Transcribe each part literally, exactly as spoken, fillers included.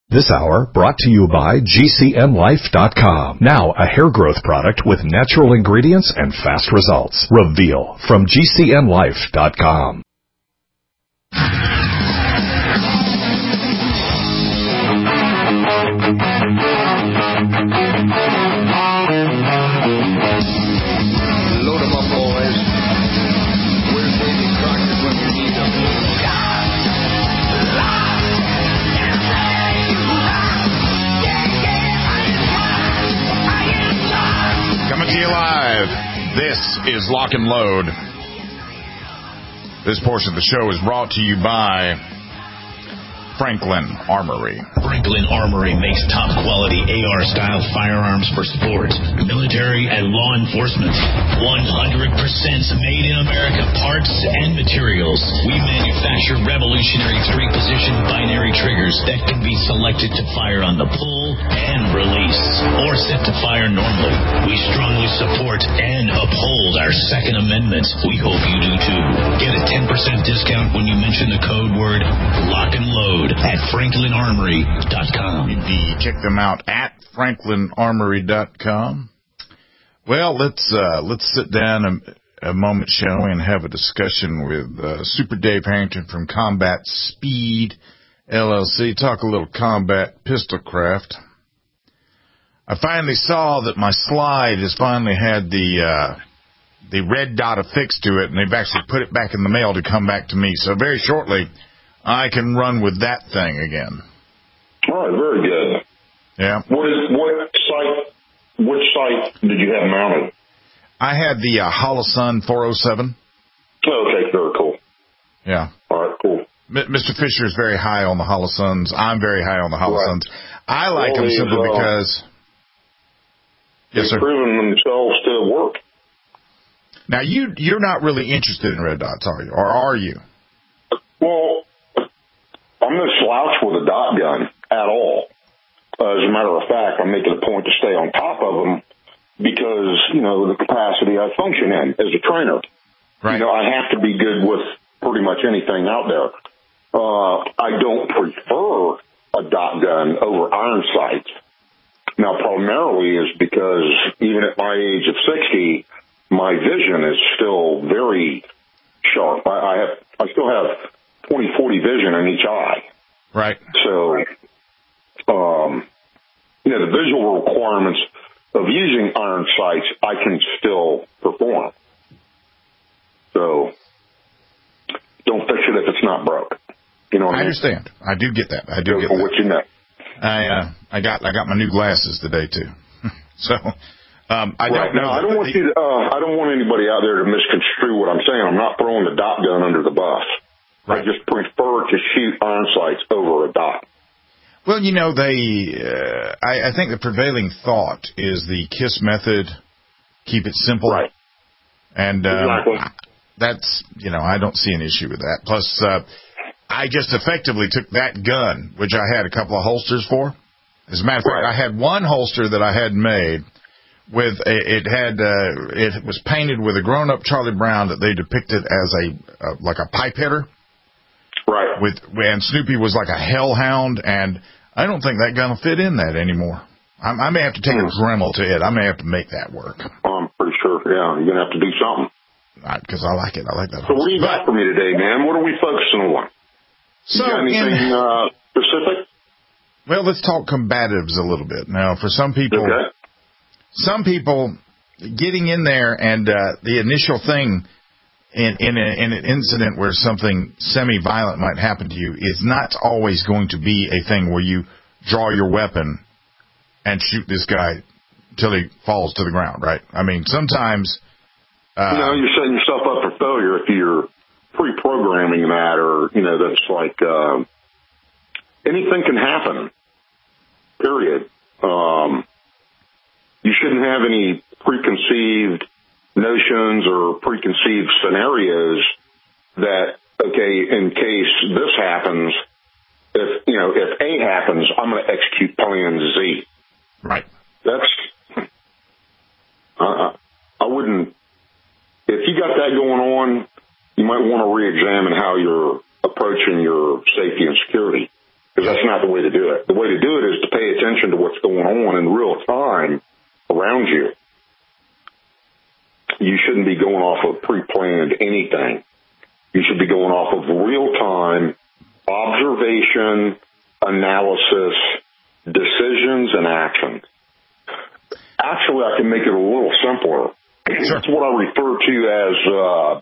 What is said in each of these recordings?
This hour brought to you by G C N Life dot com. Now a hair growth product with natural ingredients and fast results. Reveal from G C N Life dot com. Load 'em up, boys. Where's Davy Crockett when you need them? Coming to you live, this is Lock and Load. This portion of the show is brought to you by Franklin Armory. Franklin Armory makes top-quality A R-style firearms for sport, military, and law enforcement. one hundred percent made in America parts and materials. We manufacture revolutionary three-position binary triggers that can be selected to fire on the pull and release, or set to fire normally. We strongly support and uphold our Second Amendment. We hope you do too. Get a ten percent discount when you mention the code word Lock and Load at Franklin Armory dot com. Indeed, check them out at Franklin Armory dot com. Well, let's uh, let's sit down a, a moment, shall we, and have a discussion with uh, Super Dave Harrington from Combat Speed L L C. Talk a little combat pistol craft. I finally saw that my slide has finally had the uh, the red dot affixed to it, and they've actually put it back in the mail to come back to me. So very shortly, I can run with that thing again. All right, very good. Yeah. What is what site? Which site did you have mounted? I had the uh, Holosun four oh seven. Okay, very cool. Yeah. All right, cool. M- Mister Fisher is very high on the Holosuns. I'm very high on the Holosuns. Right. I like well, them simply uh, because. Yes, they've sir. proven themselves to work. Now you you're not really interested in red dots, are you? Or are you? Well, I'm no slouch with a dot gun at all. Uh, as a matter of fact, I'm making a point to stay on top of them because, you know, the capacity I function in as a trainer. Right. You know, I have to be good with pretty much anything out there. Uh, I don't prefer a dot gun over iron sights. Now, primarily is because even at my age of sixty, my vision is still very sharp. I, I have, I still have twenty forty vision in each eye. Right. So, um, you know, the visual requirements of using iron sights, I can still perform. So, don't fix it if it's not broke. You know what I, I mean? understand. I do get that. I do so get that. What you know. I uh, I got I got my new glasses today too. so, um, I right. don't know. Now, I don't want you to, uh, I don't want anybody out there to misconstrue what I'm saying. I'm not throwing the dot gun under the bus. Right. I just prefer to shoot iron sights over a dot. Well, you know, they. Uh, I, I think the prevailing thought is the KISS method. Keep it simple. Right. And um, exactly. That's, you know, I don't see an issue with that. Plus, uh, I just effectively took that gun, which I had a couple of holsters for. As a matter of fact, right. I had one holster that I had made with a, it had uh, it was painted with a grown-up Charlie Brown that they depicted as a uh, like a pipe hitter. Right. With and Snoopy was like a hellhound, and I don't think that gun will fit in that anymore. I, I may have to take mm. a Dremel to it. I may have to make that work. Oh, I'm pretty sure. Yeah, you're gonna have to do something. Because I like it. I like that. So, what do you got for me today, man? What are we focusing on? So, you got anything in, uh, specific? Well, let's talk combatives a little bit. Now, for some people, okay. some people getting in there and uh, the initial thing in in, a, in an incident where something semi-violent might happen to you is not always going to be a thing where you draw your weapon and shoot this guy till he falls to the ground, right? I mean, sometimes... Uh, you know, you're setting yourself up for failure if you're pre-programming that, or, you know, that's like, uh, anything can happen, period. Um, you shouldn't have any preconceived notions or preconceived scenarios that, okay, in case this happens, if, you know, if A happens, I'm going to execute plan Z. Right. That's, uh, I wouldn't, if you got that going on, you might want to re-examine how you're approaching your safety and security, because that's not the way to do it. the way to do it is to pay attention to what's going on in real time around you. You shouldn't be going off of pre-planned anything. You should be going off of real-time observation, analysis, decisions, and action. Actually, I can make it a little simpler. Sure. It's what I refer to as uh,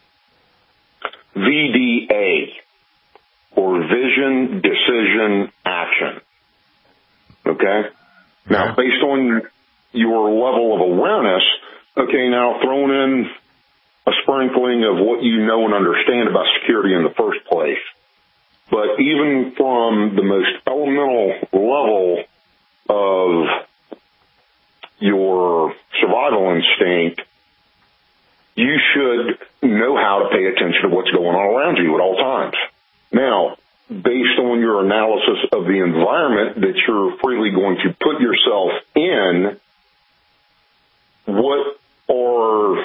V D A, or Vision, Decision, Action. Okay? Now, based on your level of awareness, okay, now thrown in a sprinkling of what you know and understand about security in the first place. But even from the most elemental level of your survival instinct, you should know how to pay attention to what's going on around you at all times. Now, based on your analysis of the environment that you're freely going to put yourself in, what are,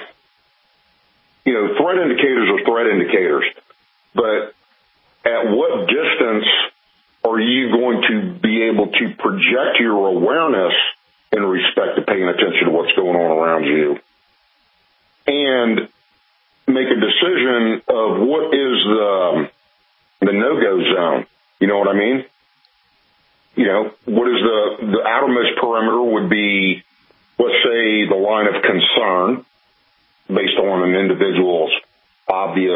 you know, threat indicators are threat indicators, but at what distance are you going to be able to project your awareness in respect to paying attention to what's going on around you and make a decision of what is the, the no-go zone? You know what I mean? You know, what is the, the outermost perimeter would be, let's say, the line of concern based on an individual's obvious,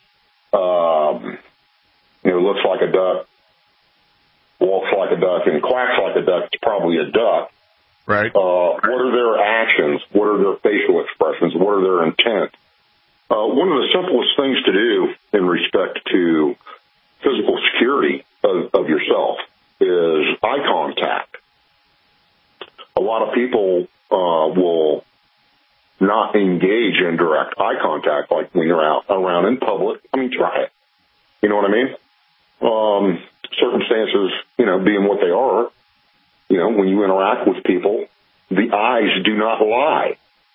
um, you know, looks like a duck, walks like a duck, and quacks like a duck. It's probably a duck. Right. Uh, what are their actions? What are their facial expressions? What are their intent? Uh, one of the simplest things to do in respect to physical security of, of yourself is eye contact. A lot of people uh, will not engage in direct eye contact, like when you're out around in public. I mean, try it. You know what I mean? Um, circumstances, you know, being what they are, you know, when you interact with people, the eyes do not lie.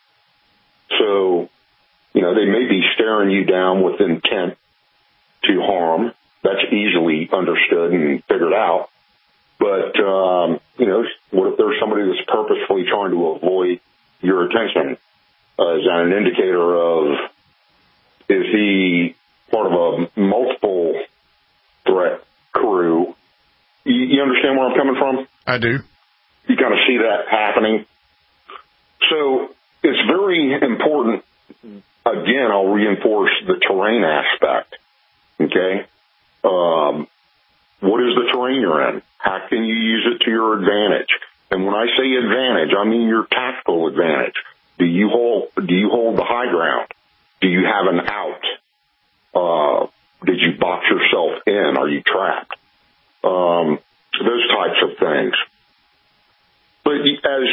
So, you know, they may be staring you down with intent to harm. That's easily understood and figured out. But, um, you know, what if there's somebody that's purposefully trying to avoid your attention? Uh, is that an indicator of, is he part of a multiple threat crew? You, you understand where I'm coming from? I do. You kind of see that happening. So it's very important. Again, I'll reinforce the terrain aspect. Okay? Um, what is the terrain you're in? How can you use it to your advantage? And when I say advantage, I mean your tactical advantage. Do you hold, do you hold the high ground? Do you have an out? Uh, did you box yourself in? Are you trapped? Um, those types of things. But as,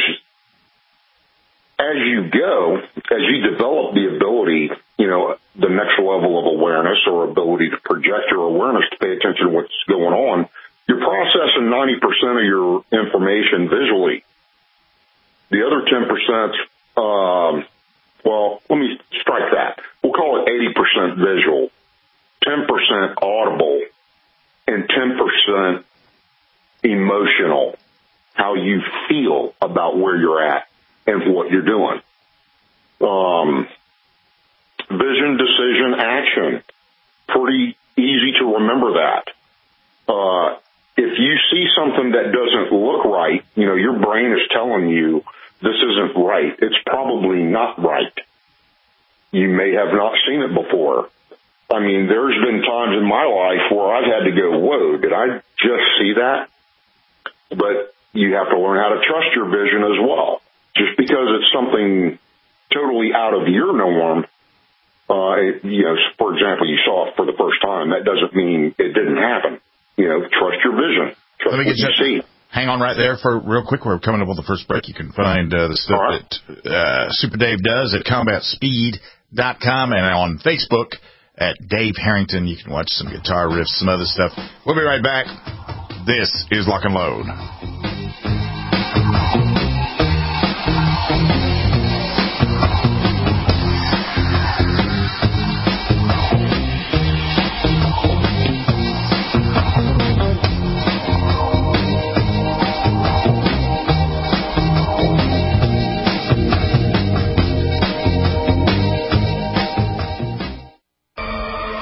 as you go, as you develop the ability, you know, the next level of awareness or ability to project your awareness to pay attention to what's going on, you're processing ninety percent of your information visually. The other ten percent, um, well, let me strike that. We'll call it eighty percent visual, ten percent audible, and ten percent emotional, how you feel about where you're at and what you're doing. Um, vision, decision, action. Pretty easy to remember that. Uh, if you see something that doesn't look right, you know, your brain is telling you this isn't right. It's probably not right. You may have not seen it before. I mean, there's been times in my life where I've had to go, whoa, did I just see that? But you have to learn how to trust your vision as well. Just because it's something totally out of your norm, uh, it, you know, for example, you saw it for the first time, that doesn't mean it didn't happen. You know, trust your vision. Trust Let me what get you you, see. Hang on right there for real quick. We're coming up on the first break. You can find uh, the stuff right. that uh, Super Dave does at combat speed dot com and on Facebook at Dave Harrington. You can watch some guitar riffs, some other stuff. We'll be right back. This is Lock and Load.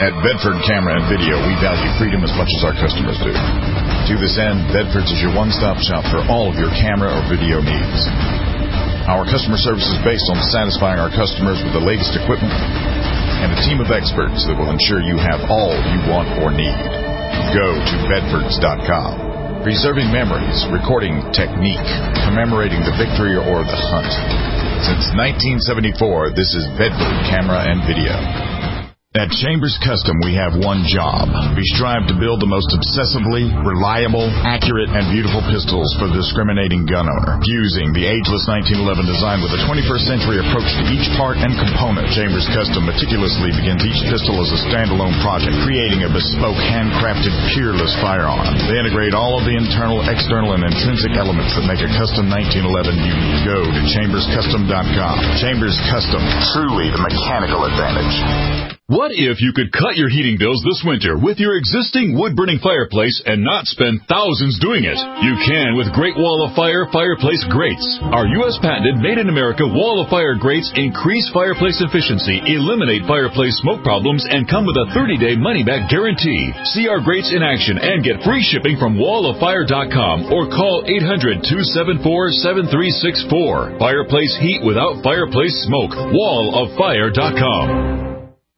At Bedford Camera and Video, we value freedom as much as our customers do. To this end, Bedford's is your one-stop shop for all of your camera or video needs. Our customer service is based on satisfying our customers with the latest equipment and a team of experts that will ensure you have all you want or need. Go to bedfords dot com. Preserving memories, recording technique, commemorating the victory or the hunt. Since nineteen seventy-four, this is Bedford Camera and Video. At Chambers Custom, we have one job. We strive to build the most obsessively, reliable, accurate, and beautiful pistols for the discriminating gun owner. Fusing the ageless nineteen eleven design with a twenty-first century approach to each part and component, Chambers Custom meticulously begins each pistol as a standalone project, creating a bespoke, handcrafted, peerless firearm. They integrate all of the internal, external, and intrinsic elements that make a custom nineteen eleven unique. Go to chambers custom dot com. Chambers Custom, truly the mechanical advantage. What if you could cut your heating bills this winter with your existing wood-burning fireplace and not spend thousands doing it? You can with Great Wall of Fire fireplace grates. Our U S patented made-in-America Wall of Fire grates increase fireplace efficiency, eliminate fireplace smoke problems, and come with a thirty-day money-back guarantee. See our grates in action and get free shipping from wall of fire dot com or call eight hundred, two seven four, seven three six four. Fireplace heat without fireplace smoke. wall of fire dot com.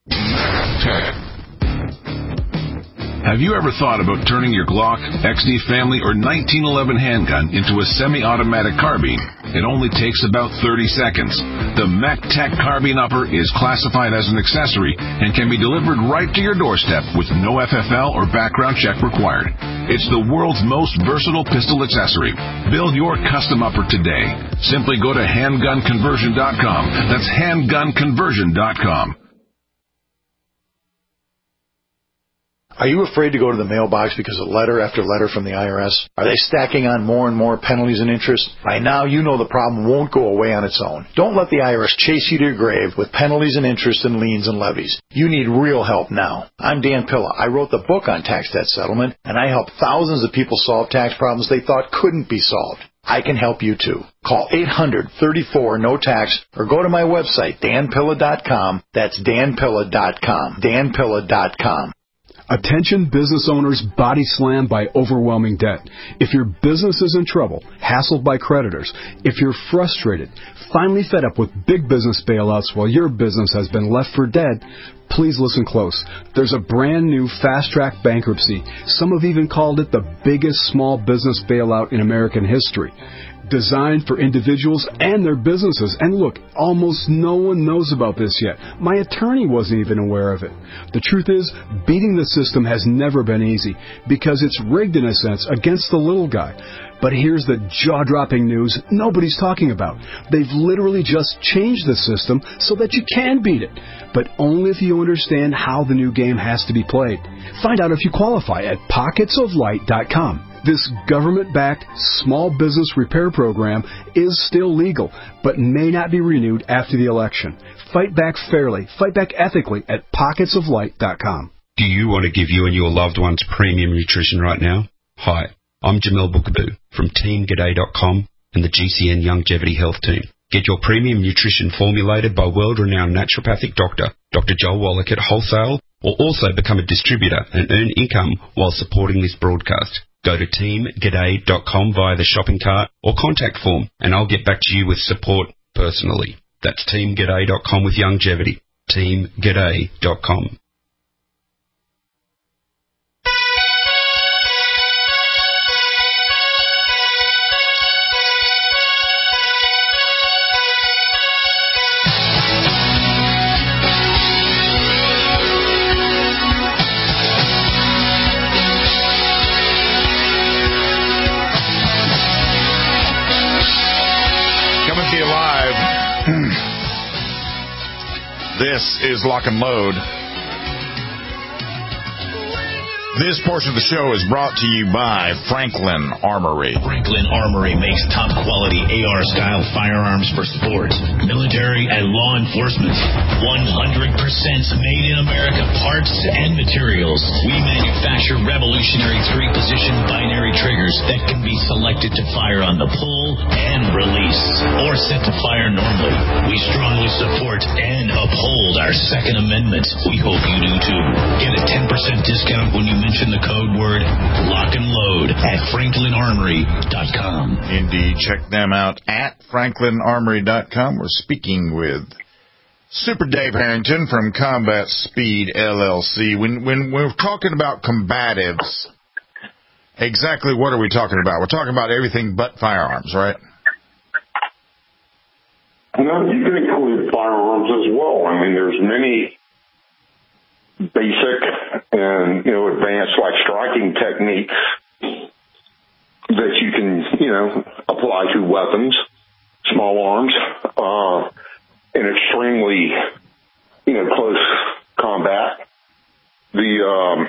Have you ever thought about turning your Glock, X D Family, or nineteen eleven handgun into a semi-automatic carbine? It only takes about thirty seconds. The MacTac Carbine Upper is classified as an accessory and can be delivered right to your doorstep with no F F L or background check required. It's the world's most versatile pistol accessory. Build your custom upper today. Simply go to handgun conversion dot com. That's handgun conversion dot com. Are you afraid to go to the mailbox because of letter after letter from the I R S? Are they stacking on more and more penalties and interest? By now, you know the problem won't go away on its own. Don't let the I R S chase you to your grave with penalties and interest and liens and levies. You need real help now. I'm Dan Pilla. I wrote the book on tax debt settlement, and I help thousands of people solve tax problems they thought couldn't be solved. I can help you too. Call eight hundred, thirty-four, no tax or go to my website, dan pilla dot com. That's dan pilla dot com. dan pilla dot com. Attention business owners body slammed by overwhelming debt. If your business is in trouble, hassled by creditors, if you're frustrated, finally fed up with big business bailouts while your business has been left for dead, please listen close. There's a brand new fast-track bankruptcy. Some have even called it the biggest small business bailout in American history. Designed for individuals and their businesses. And look, almost no one knows about this yet. My attorney wasn't even aware of it. The truth is, beating the system has never been easy because it's rigged in a sense against the little guy. But here's the jaw-dropping news nobody's talking about. They've literally just changed the system so that you can beat it, but only if you understand how the new game has to be played. Find out if you qualify at pockets of light dot com. This government-backed small business repair program is still legal, but may not be renewed after the election. Fight back fairly, fight back ethically at pockets of light dot com. Do you want to give you and your loved ones premium nutrition right now? Hi, I'm Jamel Bookaboo from team g'day dot com and the G C N Longevity Health Team. Get your premium nutrition formulated by world-renowned naturopathic doctor, Doctor Joel Wallach at wholesale, or also become a distributor and earn income while supporting this broadcast. Go to team g'day dot com via the shopping cart or contact form, and I'll get back to you with support personally. That's team g'day dot com with longevity. team g'day dot com. This is Lock and Load. This portion of the show is brought to you by Franklin Armory. Franklin Armory makes top-quality A R-style firearms for sports, military, and law enforcement. one hundred percent made in America parts and materials. We manufacture revolutionary three-position binary triggers that can be selected to fire on the pull and release, or set to fire normally. We strongly support and uphold our Second Amendment. We hope you do too. Get a ten percent discount when you mention the code word lock and load at franklin armory dot com. Indeed. Check them out at franklin armory dot com. We're speaking with Super Dave Harrington from Combat Speed L L C. When, when we're talking about combatives, exactly what are we talking about? We're talking about everything but firearms, right? No, you can include firearms as well. I mean, there's many basic and, you know, advanced, like, striking techniques that you can, you know, apply to weapons, small arms, uh, in extremely, you know, close combat. The, um,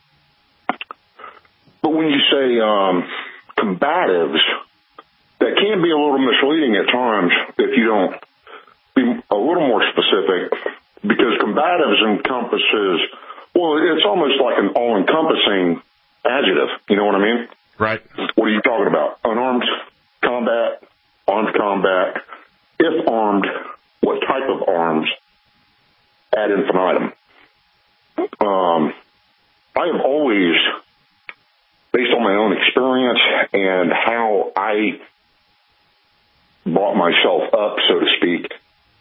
but when you say, um, combatives, that can be a little misleading at times if you don't be a little more specific, because combatives encompasses, well, it's almost like an all-encompassing adjective. You know what I mean? Right. What are you talking about? Unarmed combat, armed combat. If armed, what type of arms? Ad infinitum. Um, I have always, based on my own experience and how I brought myself up, so to speak,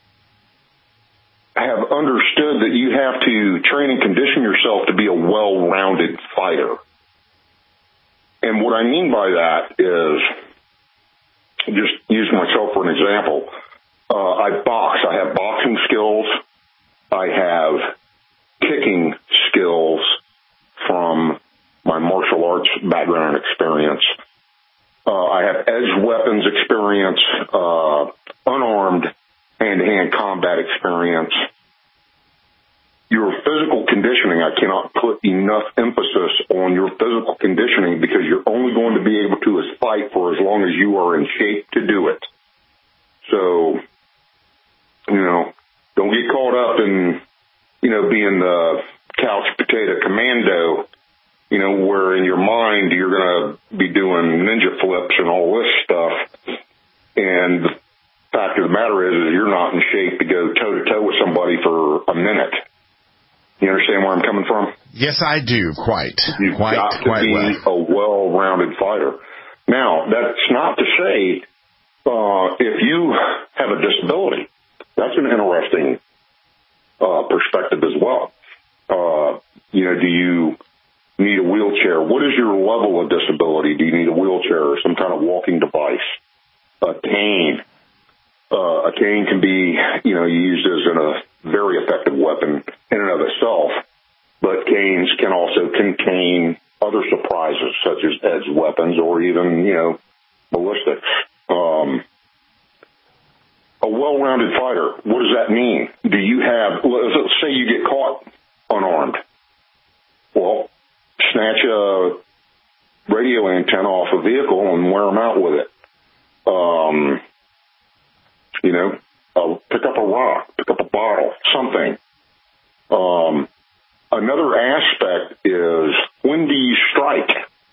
have understood that you have to train and condition yourself to be a well-rounded fighter. And what I mean by that is, just use myself for an example. Uh, I box. I have boxing skills. I have kicking skills from my martial arts background and experience. Uh, I have edged weapons experience, uh, unarmed hand-to-hand combat experience. Your physical conditioning, I cannot put enough emphasis on your physical conditioning, because you're only going to be able to fight for as long as you are in shape to do it. So, you know, don't get caught up in, you know, being the couch potato commando, you know, where in your mind you're going to be doing ninja flips and all this stuff. And the fact of the matter is, is you're not in shape to go toe-to-toe with somebody for a minute. You understand where I'm coming from? Yes, I do. Quite. You've quite, got to quite be well. a well-rounded fighter. Now, that's not to say uh, if you have a disability, that's an interesting uh, perspective as well. Uh, you know, do you need a wheelchair? What is your level of disability? Do you need a wheelchair or some kind of walking device? A cane. Uh, a cane can be, you know, used as a very effective weapon in and of itself, but canes can also contain other surprises, such as edged weapons or even, you know, ballistics. Um, a well-rounded fighter, what does that mean? Do you have, let's say you get caught unarmed. Well, snatch a radio antenna off a vehicle and wear them out with it. Um, you know, uh, pick up a rock, pick up a bottle, something. Um, another aspect is, when do you strike?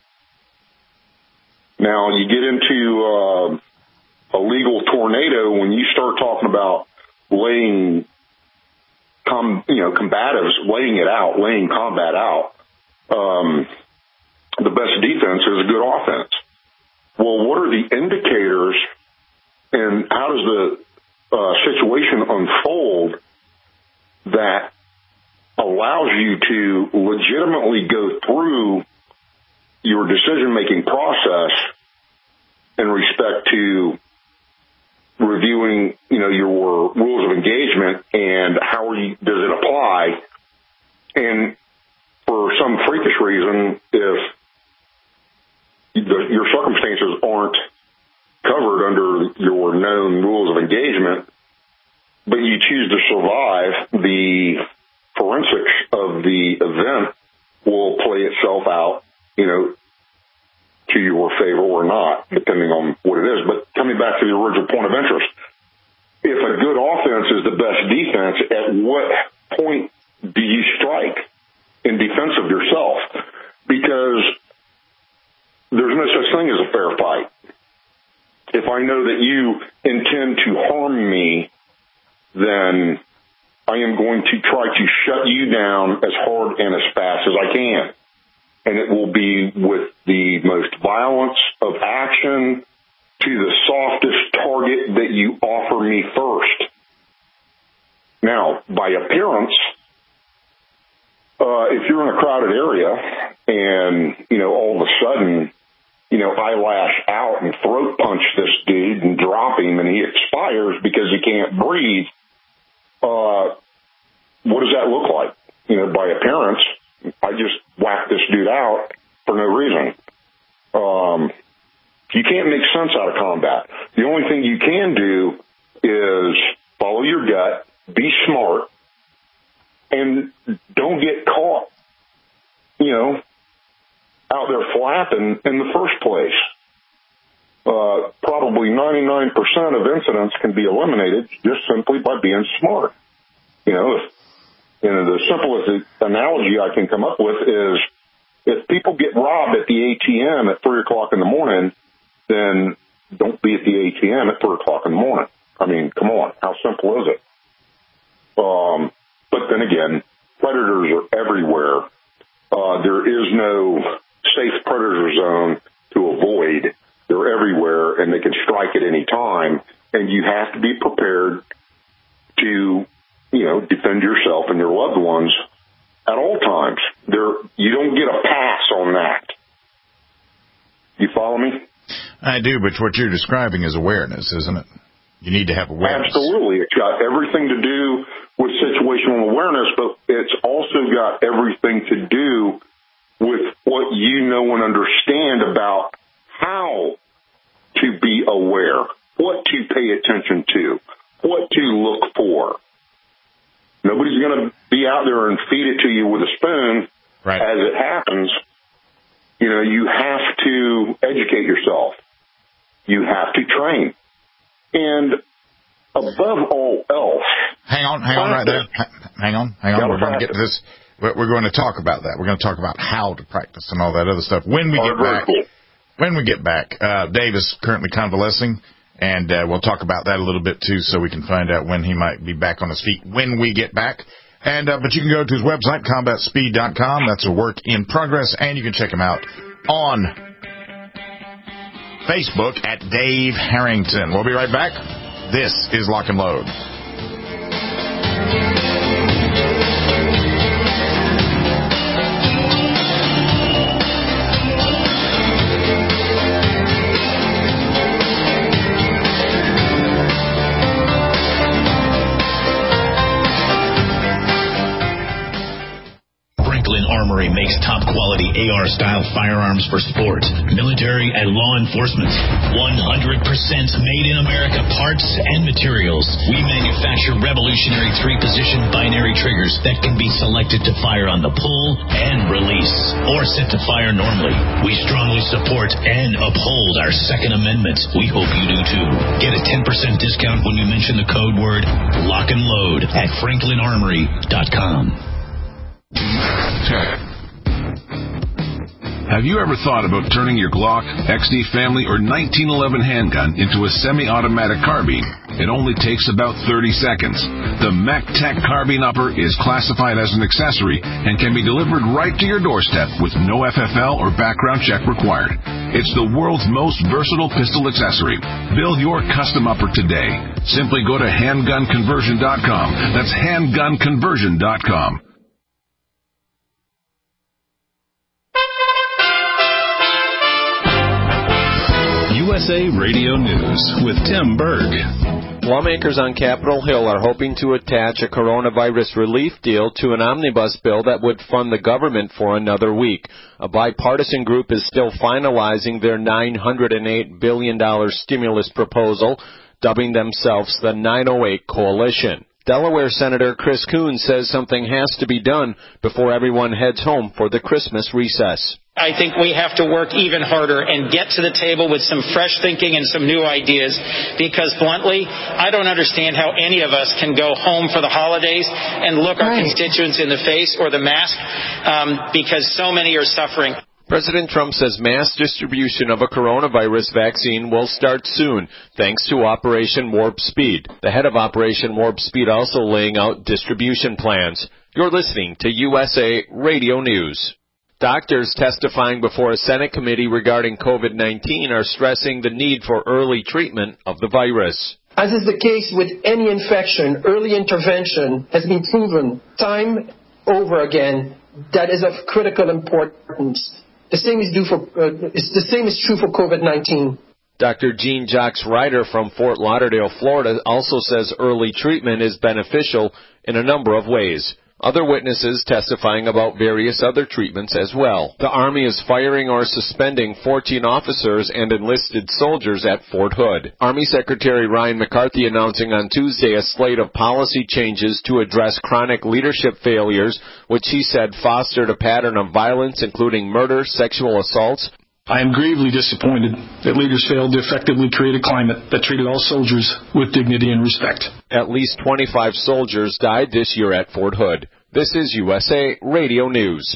Now, you get into uh, a legal tornado when you start talking about laying, com, you know, combatives, laying it out, laying combat out. Um, the best defense is a good offense. Well, what are the indicators, and how does the uh, situation unfold that allows you to legitimately go through your decision-making process in respect to reviewing, you know, your rules of engagement and how are you, does it apply? And for some freakish reason, if the, your circumstances aren't covered under your known rules of engagement, but you choose to survive the forensics of the event will play itself out, you know, to your favor or not, depending on what it is. But coming back to the original point of interest, if a good offense is the best defense, at what point do you strike in defense of yourself? Because there's no such thing as a fair fight. If I know that you intend to harm me, then I am going to try to shut you down as hard and as fast as I can. And it will be with the most violence of action to the softest target that you offer me first. Now, by appearance, uh, if you're in a crowded area and, you know, all of a sudden, you know, I lash out and throat punch this dude and drop him and he expires because he can't breathe, uh, what does that look like? You know, by appearance, I just whacked this dude out for no reason. Um, you can't make sense out of combat. The only thing you can do is follow your gut, be smart, and don't get caught, you know, out there flapping in the first place. Uh, probably ninety-nine percent of incidents can be eliminated just simply by being smart. You know, if, you know, the simplest analogy I can come up with is if people get robbed at the A T M at three o'clock in the morning, then don't be at the A T M at three o'clock in the morning. I mean, come on, how simple is it? Um, but then again, predators are everywhere. Uh, there is no safe predator zone to avoid. They're everywhere, and they can strike at any time, and you have to be prepared to, you know, defend yourself and your loved ones at all times. There, you don't get a pass on that. You follow me? I do, but what you're describing is awareness, isn't it? You need to have awareness. Absolutely. It's got everything to do with situational awareness, but it's also got everything to do with what you know and understand about how to be aware, what to pay attention to, what to look for. Nobody's going to be out there and feed it to you with a spoon. Right. As it happens. You know, you have to educate yourself. You have to train. And above all else... Hang on, hang on right there. Hang on, hang on. We're going to get to this. We're going to talk about that. We're going to talk about how to practice and all that other stuff when we get back. When we get back, uh, Dave is currently convalescing, and uh, we'll talk about that a little bit, too, so we can find out when he might be back on his feet when we get back. And uh, but you can go to his website, combat speed dot com. That's a work in progress, and you can check him out on Facebook at Dave Harrington. We'll be right back. This is Lock and Load. Armory makes top-quality A R-style firearms for sport, military, and law enforcement. one hundred percent made in America parts and materials. We manufacture revolutionary three-position binary triggers that can be selected to fire on the pull and release, or set to fire normally. We strongly support and uphold our Second Amendment. We hope you do too. Get a ten percent discount when you mention the code word Lock and Load at franklin armory dot com. Have you ever thought about turning your Glock, X D Family, or nineteen eleven handgun into a semi-automatic carbine? It only takes about thirty seconds. The MacTech Carbine Upper is classified as an accessory and can be delivered right to your doorstep with no F F L or background check required. It's the world's most versatile pistol accessory. Build your custom upper today. Simply go to handgun conversion dot com. That's handgun conversion dot com. U S A Radio News with Tim Berg. Lawmakers on Capitol Hill are hoping to attach a coronavirus relief deal to an omnibus bill that would fund the government for another week. A bipartisan group is still finalizing their nine hundred eight billion dollars stimulus proposal, dubbing themselves the nine oh eight Coalition. Delaware Senator Chris Coons says something has to be done before everyone heads home for the Christmas recess. I think we have to work even harder and get to the table with some fresh thinking and some new ideas, because bluntly, I don't understand how any of us can go home for the holidays and look right. our constituents in the face or the mask, um, because so many are suffering. President Trump says mass distribution of a coronavirus vaccine will start soon, thanks to Operation Warp Speed. The head of Operation Warp Speed also laying out distribution plans. You're listening to U S A Radio News. Doctors testifying before a Senate committee regarding COVID nineteen are stressing the need for early treatment of the virus. As is the case with any infection, early intervention has been proven time over again that is of critical importance. The same is, due for, uh, the same is true for COVID nineteen. Doctor Jean Jacques Ryder from Fort Lauderdale, Florida, also says early treatment is beneficial in a number of ways. Other witnesses testifying about various other treatments as well. The Army is firing or suspending fourteen officers and enlisted soldiers at Fort Hood. Army Secretary Ryan McCarthy announcing on Tuesday a slate of policy changes to address chronic leadership failures, which he said fostered a pattern of violence, including murder, sexual assaults. I am gravely disappointed that leaders failed to effectively create a climate that treated all soldiers with dignity and respect. At least twenty-five soldiers died this year at Fort Hood. This is U S A Radio News.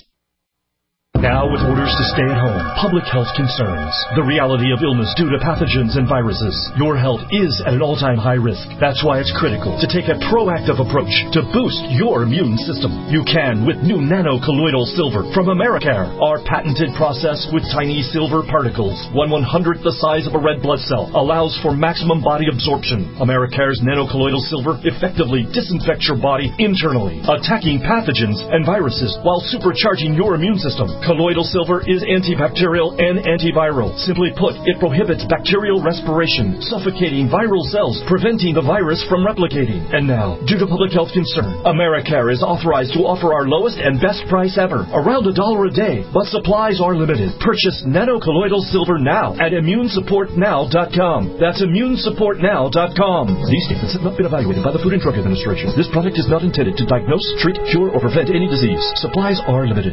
Now with orders to stay at home, public health concerns, the reality of illness due to pathogens and viruses, your health is at an all-time high risk. That's why it's critical to take a proactive approach to boost your immune system. You can with new nano-colloidal silver from Americare. Our patented process with tiny silver particles, one one-hundredth the size of a red blood cell, allows for maximum body absorption. Americare's nano-colloidal silver effectively disinfects your body internally, attacking pathogens and viruses while supercharging your immune system. Colloidal silver is antibacterial and antiviral. Simply put, it prohibits bacterial respiration, suffocating viral cells, preventing the virus from replicating. And now, due to public health concern, Americare is authorized to offer our lowest and best price ever, around a dollar a day, but supplies are limited. Purchase nano-colloidal silver now at immune support now dot com. That's immune support now dot com. These statements have not been evaluated by the Food and Drug Administration. This product is not intended to diagnose, treat, cure, or prevent any disease. Supplies are limited.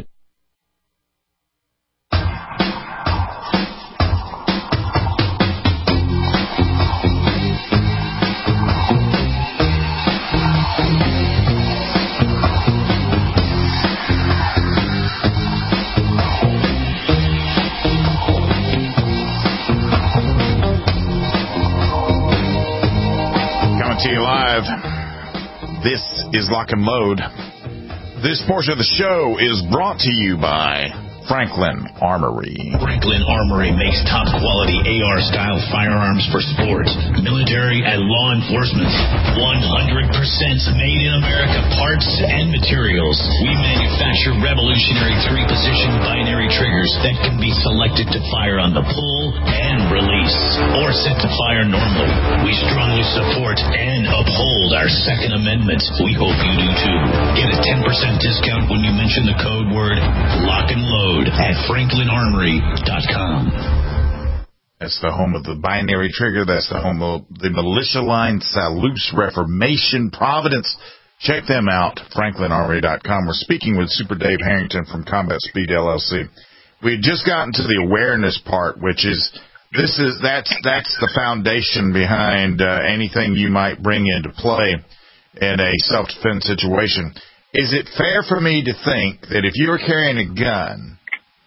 To you live. This is Lock and Load. This portion of the show is brought to you by Franklin Armory. Franklin Armory makes top quality A R-style firearms for sports, military, and law enforcement. one hundred percent made in America parts and materials. We manufacture revolutionary three-position binary triggers that can be selected to fire on the pull and release, or set to fire normally. We strongly support and uphold our Second Amendment. We hope you do too. Get a ten percent discount when you mention the code word Lock and Load at franklin armory dot com. That's the home of the binary trigger. That's the home of the militia line, Salus, Reformation, Providence. Check them out, franklin armory dot com. We're speaking with Super Dave Harrington from Combat Speed L L C. We had just gotten to the awareness part, which is this is that's that's the foundation behind uh, anything you might bring into play in a self-defense situation. Is it fair for me to think that if you're carrying a gun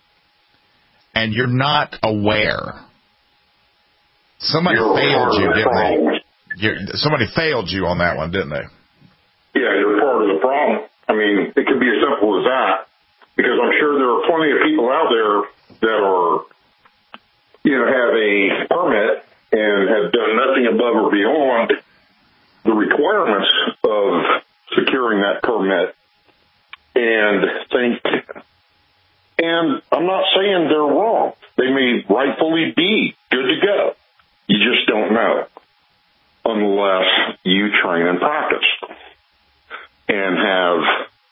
and you're not aware, somebody you're failed you, didn't the they? You're, somebody failed you on that one, didn't they? Yeah, you're part of the problem. I mean, it could be as simple as that, because I'm sure there are plenty of people out there that are, you know, have a permit and have done nothing above or beyond the requirements of securing that permit and think, and I'm not saying they're wrong. They may rightfully be good to go. You just don't know unless you train and practice and have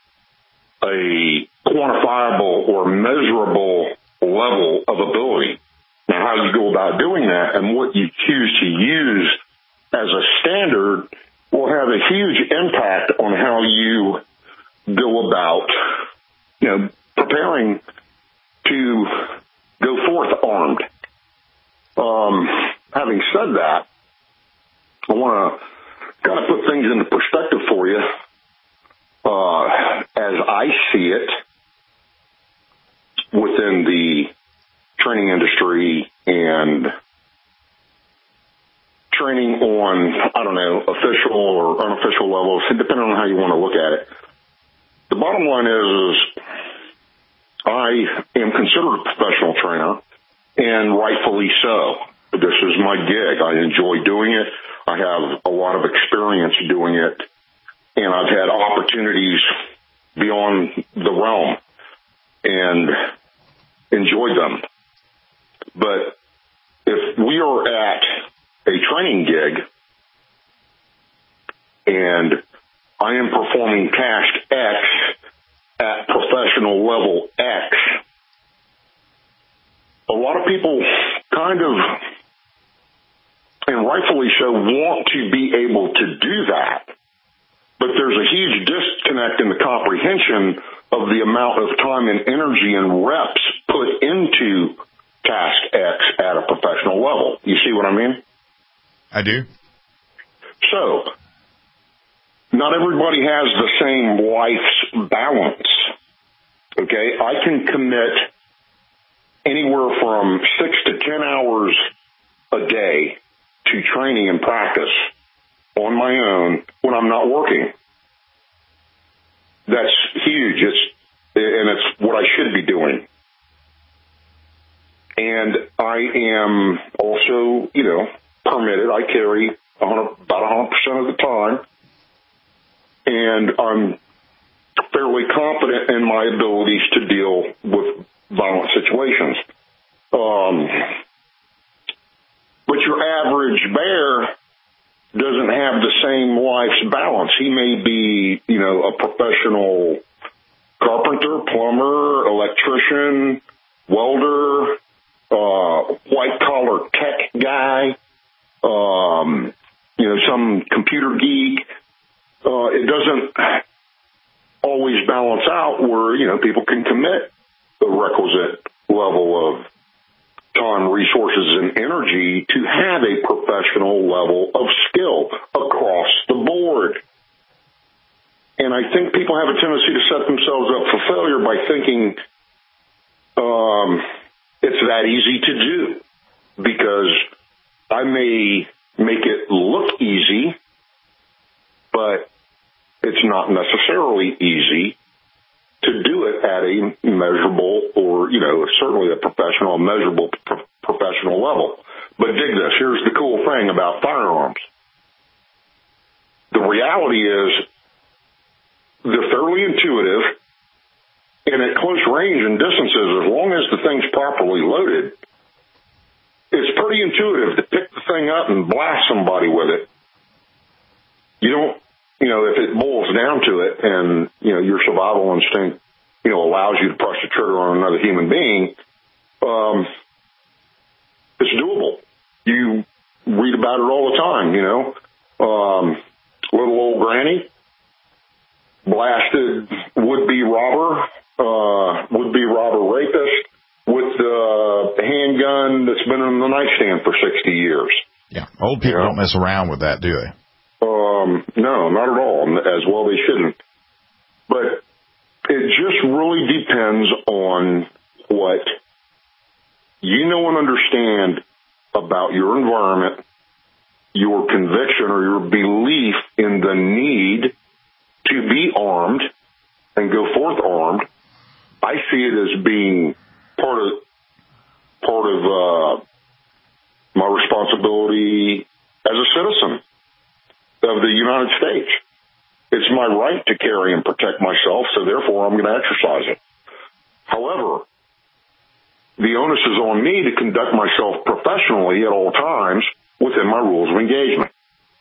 a quantifiable or measurable level of ability. Now, how you go about doing that and what you choose to use as a standard will have a huge impact on how you go about, you know, preparing to go forth armed. Um, having said that, I want to kind of put things into perspective for you. Uh, as I see it within the training industry and training on, I don't know, official or unofficial levels, depending on how you want to look at it. The bottom line is, is I am considered a professional trainer, and rightfully so. This is my gig. I enjoy doing it. I have a lot of experience doing it, and I've had opportunities beyond the realm and enjoyed them. But if we are at a training gig and I am performing task X at professional level X, a lot of people kind of, and rightfully so, want to be able to do that. But there's a huge disconnect in the comprehension of the amount of time and energy and reps put into task X at a professional level. You see what I mean? I do. So, not everybody has the same life's balance. Okay? I can commit anywhere from six to ten hours a day to training and practice on my own when I'm not working. That's huge. It's, and it's what I should be doing. And I am also, you know, permitted. I carry one hundred, about one hundred percent of the time. And I'm fairly confident in my abilities to deal with violent situations. Um, but your average bear doesn't have the same life's balance. He may be, you know, a professional carpenter, plumber, electrician, welder, uh, white-collar tech guy, um, you know, some computer geek. Uh, it doesn't always balance out where, you know, people can commit the requisite level of time, resources, and energy to have a professional level of skill across the board. And I think people have a tendency to set themselves up for failure by thinking um, it's that easy to do, because I may make it look easy, but it's not necessarily easy to do it at a measurable or, you know, certainly a professional, measurable pro- professional level. But dig this. Here's the cool thing about firearms. The reality is they're fairly intuitive, and at close range and distances, as long as the thing's properly loaded, it's pretty intuitive to pick the thing up and blast somebody with it. You don't, you know, if it boils down to it and, you know, your survival instinct, you know, allows you to press the trigger on another human being, um, it's doable. You read about it all the time, you know. Um, little old granny blasted would-be robber, uh, would-be robber rapist with the handgun that's been in the nightstand for sixty years. Yeah, old people you know? don't mess around with that, do they? Um, no, not at all. As well they shouldn't. But it just really depends on what you know and understand about your environment, your conviction or your belief in the need to be armed and go forth armed. I see it as being part of part of uh, my responsibility as a citizen of the United States. It's my right to carry and protect myself, so therefore I'm going to exercise it. However, the onus is on me to conduct myself professionally at all times within my rules of engagement.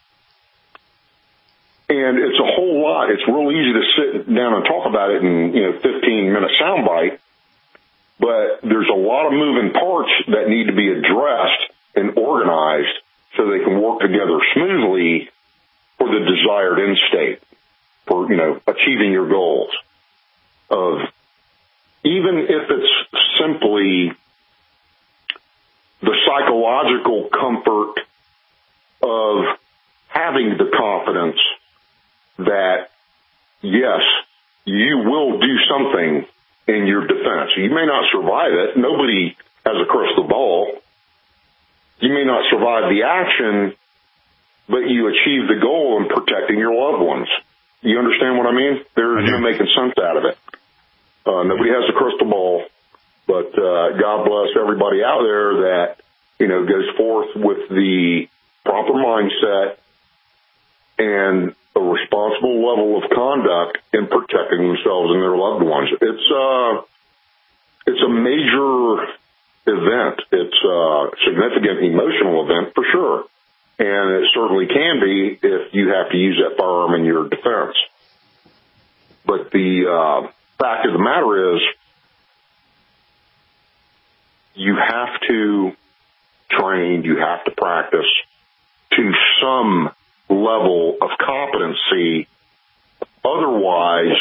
And it's a whole lot. It's real easy to sit down and talk about it in, you know, fifteen minute soundbite, but there's a lot of moving parts that need to be addressed and organized so they can work together smoothly for for the desired end state, for, you know, achieving your goals. Of even if it's simply the psychological comfort of having the confidence that, yes, you will do something in your defense. You may not survive it. Nobody has a crystal ball. You may not survive the action, but you achieve the goal in protecting your loved ones. You understand what I mean? There's no making sense out of it. Uh, nobody has a crystal ball, but uh, God bless everybody out there that, you know, goes forth with the proper mindset and a responsible level of conduct in protecting themselves and their loved ones. It's uh, it's a major event. It's a significant emotional event for sure, and it certainly can be if you have to use that firearm in your defense. But the uh, fact of the matter is, you have to train, you have to practice to some level of competency. Otherwise,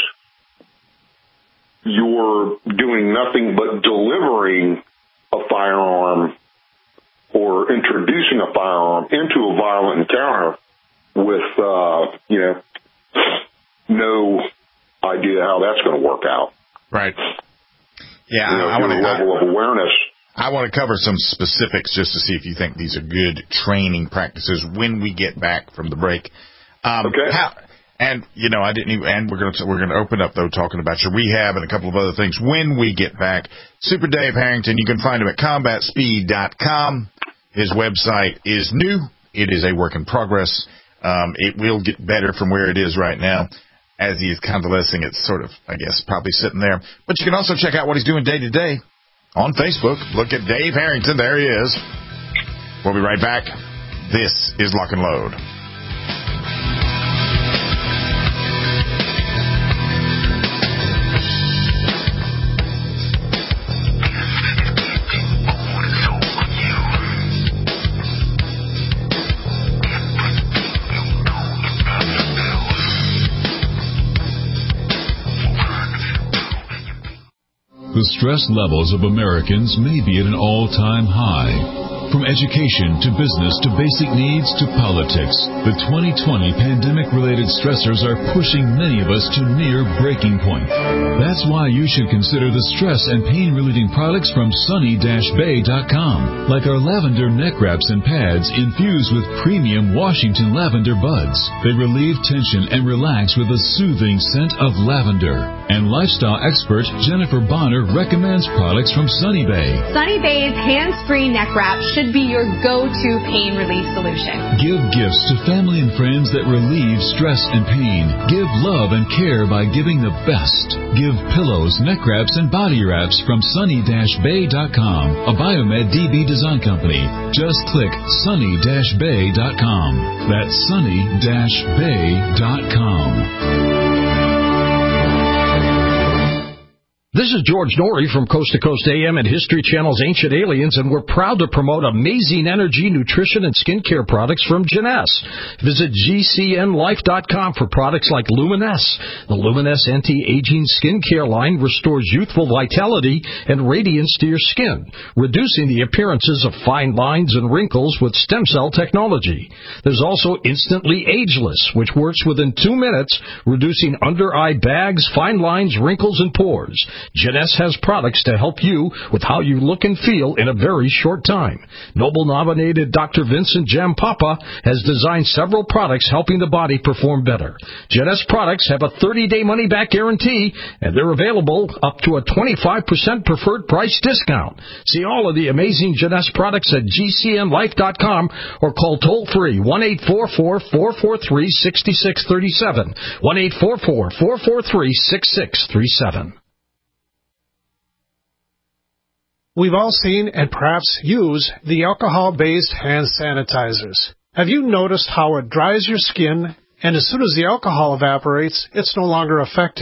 you're doing nothing but delivering a firearm or introducing a firearm into a violent encounter with, uh, you know, no idea how that's going to work out. Right. Yeah, you know, I, I want to level I, of awareness. I want to cover some specifics just to see if you think these are good training practices when we get back from the break. Um, okay. How, and you know, I didn't even. And we're going to we're going to open up though, talking about your rehab and a couple of other things when we get back. Super Dave Harrington. You can find him at combat speed dot com. His website is new. It is a work in progress. Um, it will get better from where it is right now. As he is convalescing, it's sort of, I guess, probably sitting there. But you can also check out what he's doing day to day on Facebook. Look at Dave Harrington. There he is. We'll be right back. This is Lock and Load. The stress levels of Americans may be at an all-time high. From education to business to basic needs to politics, the twenty twenty pandemic-related stressors are pushing many of us to near breaking point. That's why you should consider the stress and pain-relieving products from sunny dash bay dot com, like our lavender neck wraps and pads infused with premium Washington lavender buds. They relieve tension and relax with a soothing scent of lavender. And lifestyle expert Jennifer Bonner recommends products from Sunny Bay. Sunny Bay's hands-free neck wrap should be your go-to pain relief solution. Give gifts to family and friends that relieve stress and pain. Give love and care by giving the best. Give pillows, neck wraps, and body wraps from sunny dash bay dot com, a Biomed D B design company. Just click sunny dash bay dot com. That's sunny dash bay dot com. This is George Norrie from Coast to Coast A M and History Channel's Ancient Aliens, and we're proud to promote amazing energy, nutrition, and skincare products from Jeunesse. Visit G C N life dot com for products like Luminesse. The Luminesse anti-aging skincare line restores youthful vitality and radiance to your skin, reducing the appearances of fine lines and wrinkles with stem cell technology. There's also Instantly Ageless, which works within two minutes, reducing under-eye bags, fine lines, wrinkles, and pores. Jeunesse has products to help you with how you look and feel in a very short time. Nobel-nominated Doctor Vincent Jampapa has designed several products helping the body perform better. Jeunesse products have a thirty-day money-back guarantee, and they're available up to a twenty-five percent preferred price discount. See all of the amazing Jeunesse products at G C N life dot com or call toll-free one eight four four, four four three, six six three seven, one eight four four, four four three, six six three seven. We've all seen and perhaps use the alcohol-based hand sanitizers. Have you noticed how it dries your skin, and as soon as the alcohol evaporates, it's no longer effective?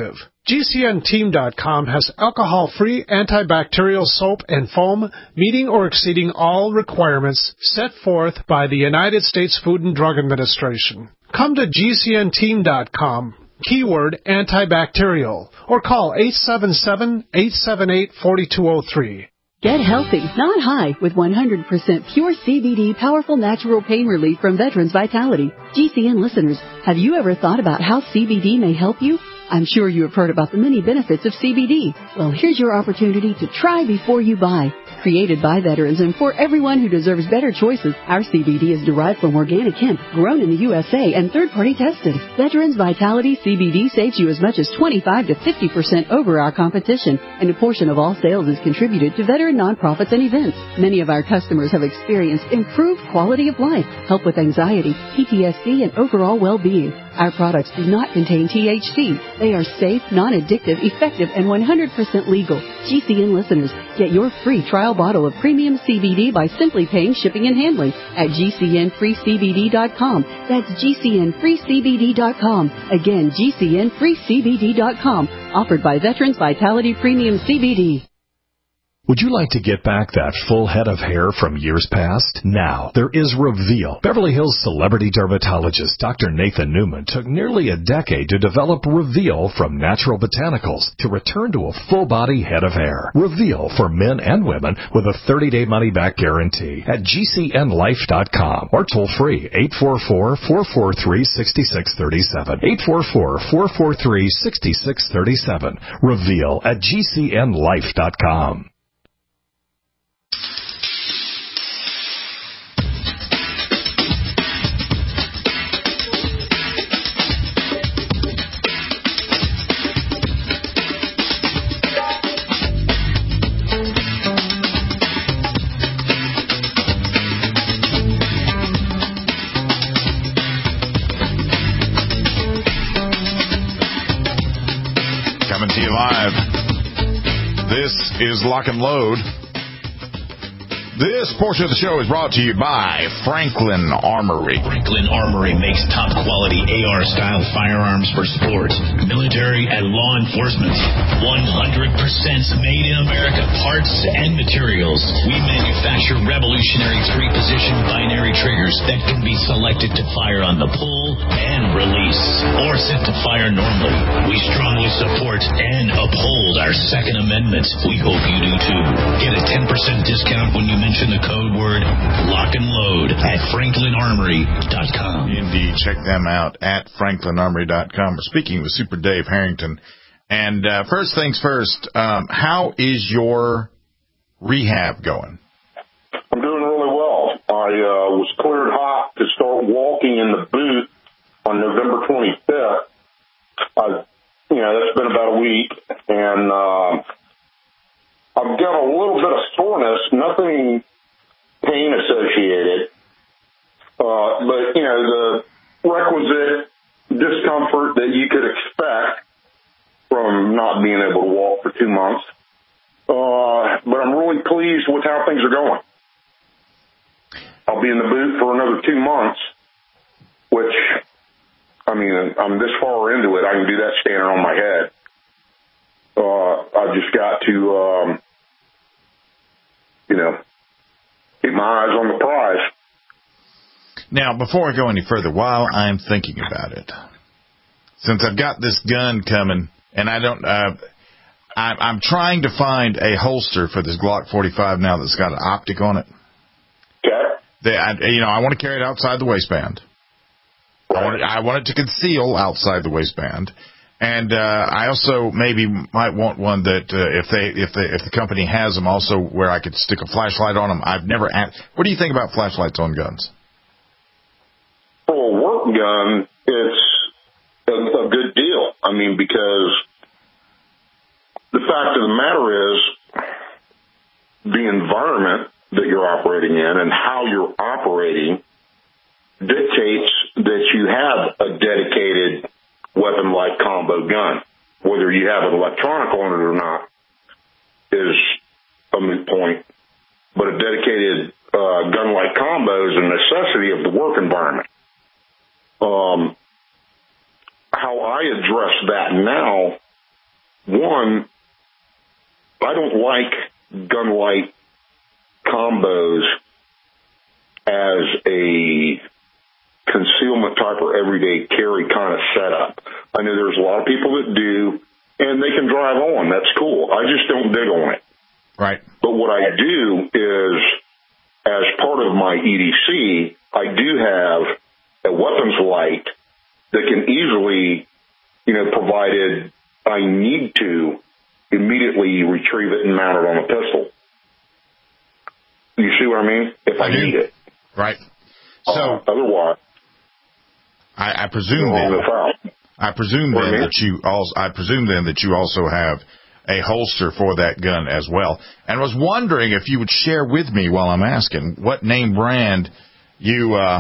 G C N team dot com has alcohol-free antibacterial soap and foam meeting or exceeding all requirements set forth by the United States Food and Drug Administration. Come to G C N team dot com, keyword antibacterial, or call eight seven seven, eight seven eight, four two zero three. Get healthy, not high, with one hundred percent pure C B D powerful natural pain relief from Veterans Vitality. G C N listeners, have you ever thought about how C B D may help you? I'm sure you have heard about the many benefits of C B D. Well, here's your opportunity to try before you buy. Created by veterans and for everyone who deserves better choices, our C B D is derived from organic hemp, grown in the U S A and third-party tested. Veterans Vitality C B D saves you as much as twenty-five to fifty percent over our competition, and a portion of all sales is contributed to veteran nonprofits and events. Many of our customers have experienced improved quality of life, help with anxiety, P T S D, and overall well-being. Our products do not contain T H C. They are safe, non-addictive, effective, and one hundred percent legal. G C N listeners, get your free trial bottle of premium C B D by simply paying shipping and handling at G C N free C B D dot com. That's G C N free C B D dot com. Again, G C N free C B D dot com. Offered by Veterans Vitality Premium C B D. Would you like to get back that full head of hair from years past? Now, there is Reveal. Beverly Hills celebrity dermatologist Doctor Nathan Newman took nearly a decade to develop Reveal from natural botanicals to return to a full-body head of hair. Reveal for men and women with a thirty-day money-back guarantee at G C N life dot com or toll-free eight four four, four four three, six six three seven. eight four four, four four three, six six three seven. Reveal at G C N life dot com. Is Lock and Load. This portion of the show is brought to you by Franklin Armory. Franklin Armory makes top-quality A R-style firearms for sport, military, and law enforcement. one hundred percent made in America parts and materials. We manufacture revolutionary three-position binary triggers that can be selected to fire on the pull and release, or set to fire normally. We strongly support and uphold our Second Amendment. We hope you do too. Get a ten percent discount when you mention the code word Lock and Load at franklin armory dot com. Indeed, check them out at franklin armory dot com. We're speaking with Super Dave Harrington. And uh, first things first, um, how is your rehab going? I'm doing really well. I uh, was cleared hot to start walking in the boot on November twenty-fifth. I, you know, that's been about a week, and uh, I've got a little bit of soreness, nothing pain associated, uh, but, you know, the requisite discomfort that you could expect from not being able to walk for two months. Uh, but I'm really pleased with how things are going. I'll be in the boot for another two months, which, I mean, I'm this far into it, I can do that standing on my head. Uh, I've just got to, um, you know, keep my eyes on the prize. Now, before I go any further, while I'm thinking about it, since I've got this gun coming, and I don't, uh, I'm, I'm trying to find a holster for this Glock forty-five now that's got an optic on it. Okay. That I, you know, I want to carry it outside the waistband. Right. I want it, I want it to conceal outside the waistband. And uh, I also maybe might want one that uh, if they if they if the company has them also where I could stick a flashlight on them. I've never asked. What do you think about flashlights on guns? For a work gun, it's a, a good deal. I mean, because the fact of the matter is the environment that you're operating in and how you're operating dictates that you have a dedicated weapon-like combo gun. Whether you have an electronic on it or not is a moot point. But a dedicated uh, gun-like combo is a necessity of the work environment. Um, how I address that now one, I don't like gun light combos as a concealment type or everyday carry kind of setup. I know there's a lot of people that do, and they can drive on. That's cool. I just don't dig on it. Right. But what I do is, as part of my E D C, I do have a weapons light that can easily, you know, provided I need to, immediately retrieve it and mount it on a pistol. You see what I mean? If I, I need it. Right. So uh, otherwise, I, I presume then, I presume then that you also, I presume then that you also have a holster for that gun as well. And I was wondering if you would share with me while I'm asking what name brand you. Uh,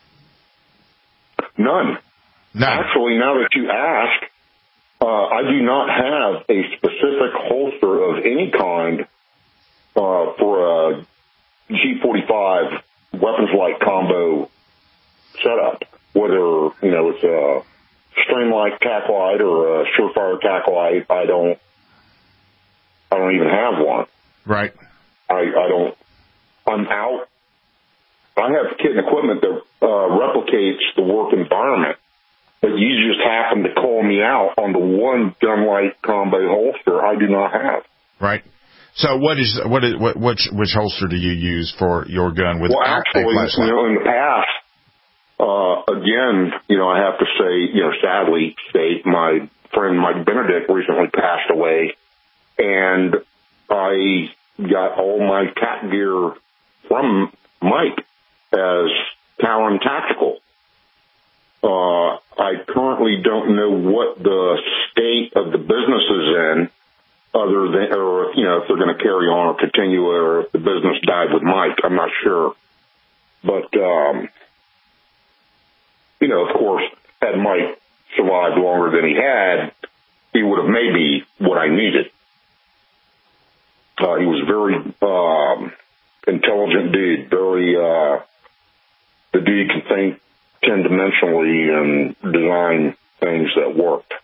None. None. Actually, now that you ask, uh, I do not have a specific holster of any kind uh, for a G forty-five weapons light combo setup. Whether, you know, it's a Streamlight tack light or a Surefire tack light, I don't, I don't even have one. Right. I, I don't, I'm out. I have kit and equipment that uh, replicates the work environment, but you just happen to call me out on the one gun light combo holster I do not have. Right. So what is, what is, what, which, which holster do you use for your gun with well, actually, a flashlight? You know, in the past, Uh, again, you know, I have to say, you know, sadly state my friend Mike Benedict recently passed away, and I got all my tack gear from Mike as Talon Tactical. Uh, I currently don't know what the state of the business is in, other than, or, you know, if they're going to carry on or continue, or if the business died with Mike. I'm not sure. But, um, you know, of course, had Mike survived longer than he had, he would have made me what I needed. Uh, he was a very um, intelligent dude, very, uh, the dude can think ten-dimensionally and design things that worked.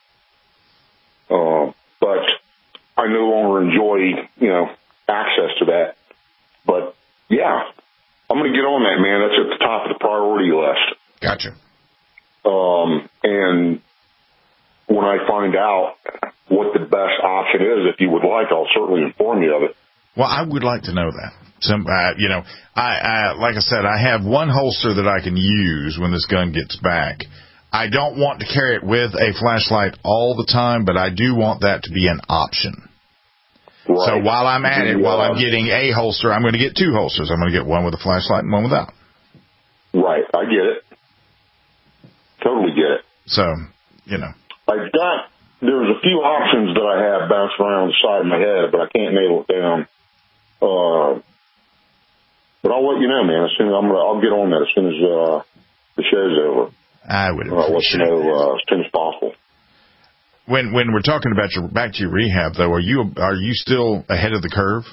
Uh, but I no longer enjoy, you know, access to that. But, yeah, I'm going to get on that, man. That's at the top of the priority list. Gotcha. Um, and when I find out what the best option is, if you would like, I'll certainly inform you of it. Well, I would like to know that. Some, uh, you know, I, I, like I said, I have one holster that I can use when this gun gets back. I don't want to carry it with a flashlight all the time, but I do want that to be an option. Right. So while I'm at it, while I'm getting a holster, I'm going to get two holsters. I'm going to get one with a flashlight and one without. Right. I get it. Totally get it. So, you know. I've got, there's a few options that I have bounced around the side of my head, but I can't nail it down. Uh, but I'll let you know, man. As soon as I'm gonna, I'll get on that as soon as uh, the show's over. I would I'll let you know uh, as soon as possible. When when we're talking about your back to your rehab, though, are you are you still ahead of the curve?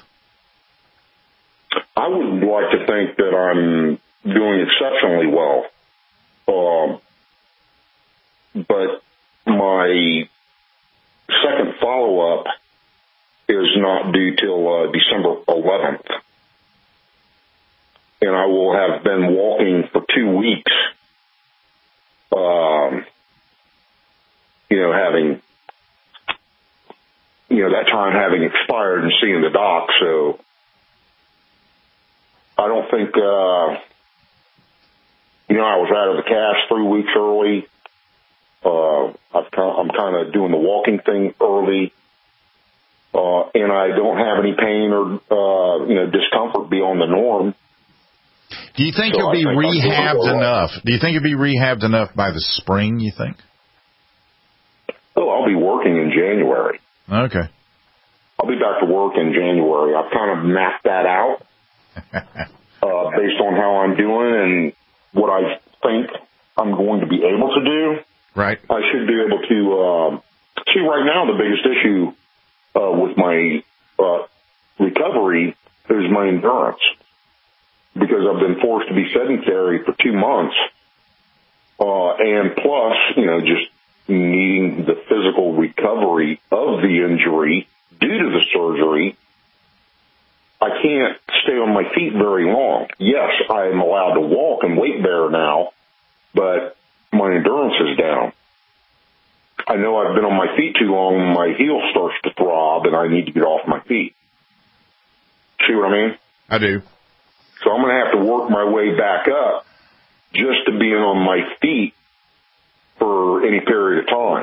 I would like to think that I'm doing exceptionally well. Um, but my second follow-up is not due till uh, December eleventh. And I will have been walking for two weeks, um, you know, having, you know, that time having expired and seeing the doc. So I don't think, uh, you know, I was out of the cast three weeks early. Uh, I've kind of, I'm kind of doing the walking thing early. Uh, and I don't have any pain or, uh, you know, discomfort beyond the norm. Do you think so you'll be think rehabbed enough? Do you think you'll be rehabbed enough by the spring, you think? Oh, I'll be working in January. Okay. I'll be back to work in January. I've kind of mapped that out uh, based on how I'm doing and what I think I'm going to be able to do. Right. I should be able to uh, see right now the biggest issue uh, with my uh, recovery is my endurance. Because I've been forced to be sedentary for two months. Uh, and plus, you know, just needing the physical recovery of the injury due to the surgery, I can't stay on my feet very long. Yes, I am allowed to walk and weight bear now, but my endurance is down. I know I've been on my feet too long when my heel starts to throb and I need to get off my feet. See what I mean? I do. So I'm going to have to work my way back up just to being on my feet for any period of time.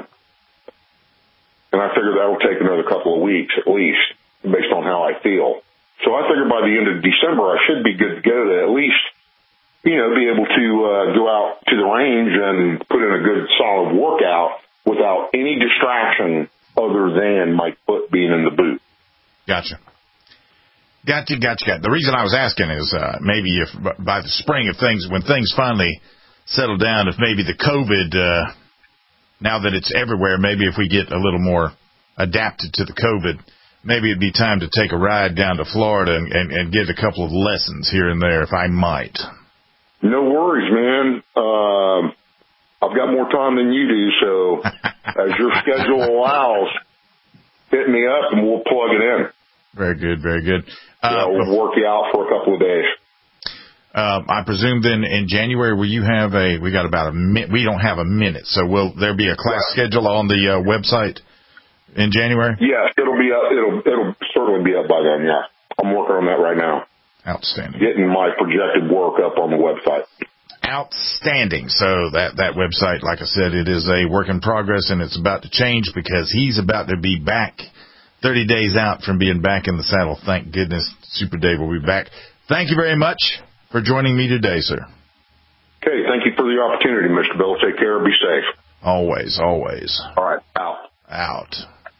And I figure that'll take another couple of weeks at least, based on how I feel. So I figure by the end of December, I should be good to go to at least, you know, be able to uh, go out to the range and put in a good solid workout without any distraction other than my foot being in the boot. Gotcha. Gotcha, gotcha, gotcha. The reason I was asking is uh, maybe if by the spring, if things, when things finally settle down, if maybe the COVID, uh, now that it's everywhere, maybe if we get a little more adapted to the COVID, maybe it'd be time to take a ride down to Florida and, and, and get a couple of lessons here and there, if I might. No worries, man. Um, I've got more time than you do, so as your schedule allows, hit me up and we'll plug it in. Very good, very good. Uh, yeah, we'll work you out for a couple of days. Uh, I presume then in January, will you have a, we got about a minute, we don't have a minute, so will there be a class yeah. schedule on the uh, website in January? Yes, it'll be up, it'll, it'll certainly be up by then, yeah. I'm working on that right now. Outstanding. Getting my projected work up on the website. Outstanding. So that, that website, like I said, it is a work in progress, and it's about to change because he's about to be back thirty days out from being back in the saddle. Thank goodness Super Dave will be back. Thank you very much for joining me today, sir. Okay, thank you for the opportunity, Mister Bill. Take care. Be safe. Always, always. All right, out. Out.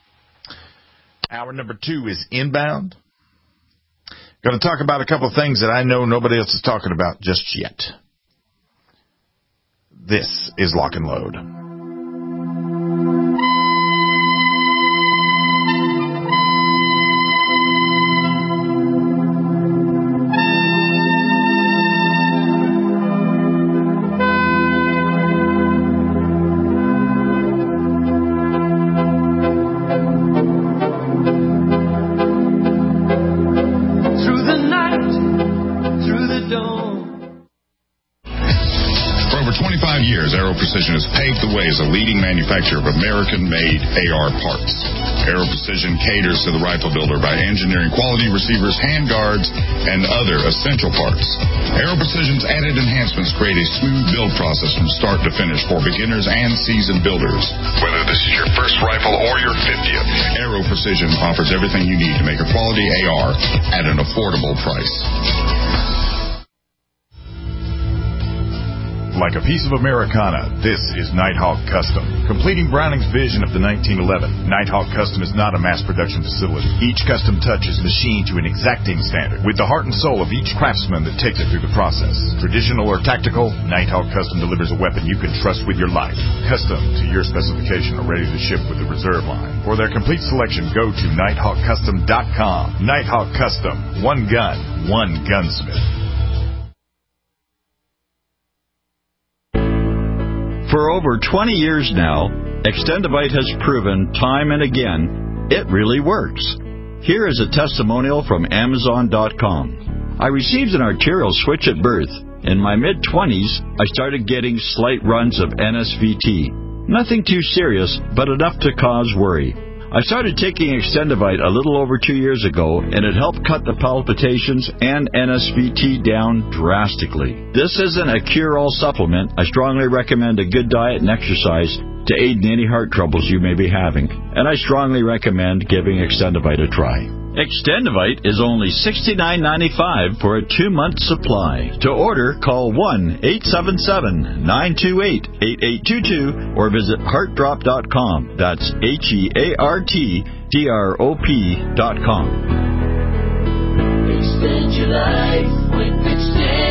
Hour number two is inbound. Going to talk about a couple of things that I know nobody else is talking about just yet. This is Lock and Load. Precision has paved the way as a leading manufacturer of American-made A R parts. Aero Precision caters to the rifle builder by engineering quality receivers, handguards, and other essential parts. Aero Precision's added enhancements create a smooth build process from start to finish for beginners and seasoned builders. Whether this is your first rifle or your fiftieth, Aero Precision offers everything you need to make a quality A R at an affordable price. Like a piece of Americana, this is Nighthawk Custom. Completing Browning's vision of the nineteen eleven, Nighthawk Custom is not a mass production facility. Each custom touch is machined to an exacting standard, with the heart and soul of each craftsman that takes it through the process. Traditional or tactical, Nighthawk Custom delivers a weapon you can trust with your life. Custom to your specification or ready to ship with the reserve line. For their complete selection, go to nighthawk custom dot com. Nighthawk Custom. One gun, one gunsmith. For over twenty years now, Extendivite has proven time and again it really works. Here is a testimonial from Amazon dot com. I received an arterial switch at birth. In my mid-twenties, I started getting slight runs of N S V T. Nothing too serious, but enough to cause worry. I started taking Extendivite a little over two years ago, and it helped cut the palpitations and N S V T down drastically. This isn't a cure-all supplement. I strongly recommend a good diet and exercise to aid in any heart troubles you may be having, and I strongly recommend giving Extendivite a try. Extendivite is only sixty-nine ninety-five for a two-month supply. To order, call one eight seven seven, nine two eight, eight eight two two or visit heart drop dot com. That's H E A R T D R O P dot com. Extend your life with Extend.